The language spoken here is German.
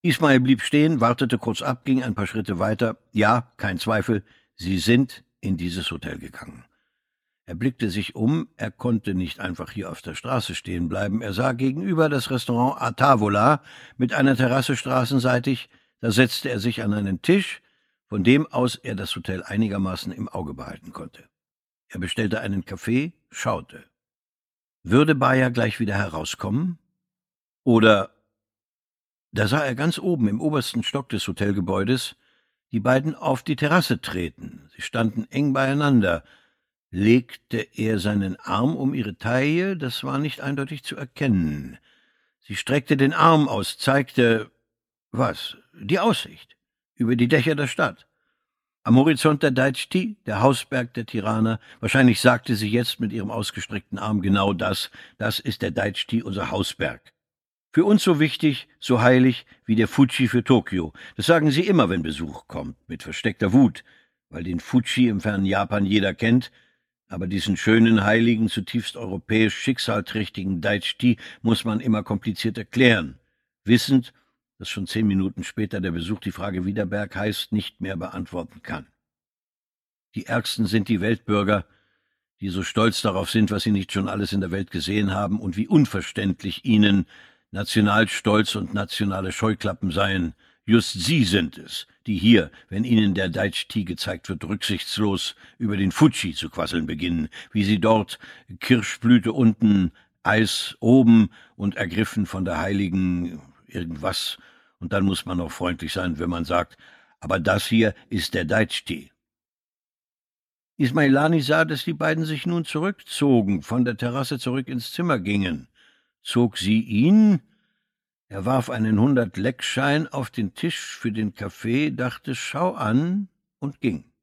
Ismail blieb stehen, wartete kurz ab, ging ein paar Schritte weiter. Ja, kein Zweifel, sie sind in dieses Hotel gegangen. Er blickte sich um, er konnte nicht einfach hier auf der Straße stehen bleiben. Er sah gegenüber das Restaurant A Tavola mit einer Terrasse straßenseitig. Da setzte er sich an einen Tisch, von dem aus er das Hotel einigermaßen im Auge behalten konnte. Er bestellte einen Kaffee, schaute. Würde Bayer gleich wieder herauskommen? Oder... Da sah er ganz oben im obersten Stock des Hotelgebäudes die beiden auf die Terrasse treten. Sie standen eng beieinander. Legte er seinen Arm um ihre Taille? Das war nicht eindeutig zu erkennen. Sie streckte den Arm aus, zeigte... Was? Die Aussicht. Über die Dächer der Stadt. Am Horizont der Dajti, der Hausberg der Tirana. Wahrscheinlich sagte sie jetzt mit ihrem ausgestreckten Arm genau das. Das ist der Dajti, unser Hausberg. Für uns so wichtig, so heilig wie der Fuji für Tokio. Das sagen sie immer, wenn Besuch kommt, mit versteckter Wut, weil den Fuji im fernen Japan jeder kennt, aber diesen schönen, heiligen, zutiefst europäisch schicksalträchtigen Daiichi muss man immer kompliziert erklären, wissend, dass schon 10 Minuten später der Besuch die Frage, wie der Berg heißt, nicht mehr beantworten kann. Die Ärgsten sind die Weltbürger, die so stolz darauf sind, was sie nicht schon alles in der Welt gesehen haben und wie unverständlich ihnen Nationalstolz und nationale Scheuklappen seien. Just sie sind es, die hier, wenn ihnen der Daiichi gezeigt wird, rücksichtslos über den Fuji zu quasseln beginnen, wie sie dort Kirschblüte unten, Eis oben und ergriffen von der heiligen irgendwas, und dann muss man noch freundlich sein, wenn man sagt, aber das hier ist der Daiichi. Ismailani sah, dass die beiden sich nun zurückzogen, von der Terrasse zurück ins Zimmer gingen. Zog sie ihn? Er warf einen 100-Leck-Schein auf den Tisch für den Kaffee, dachte, schau an, und ging.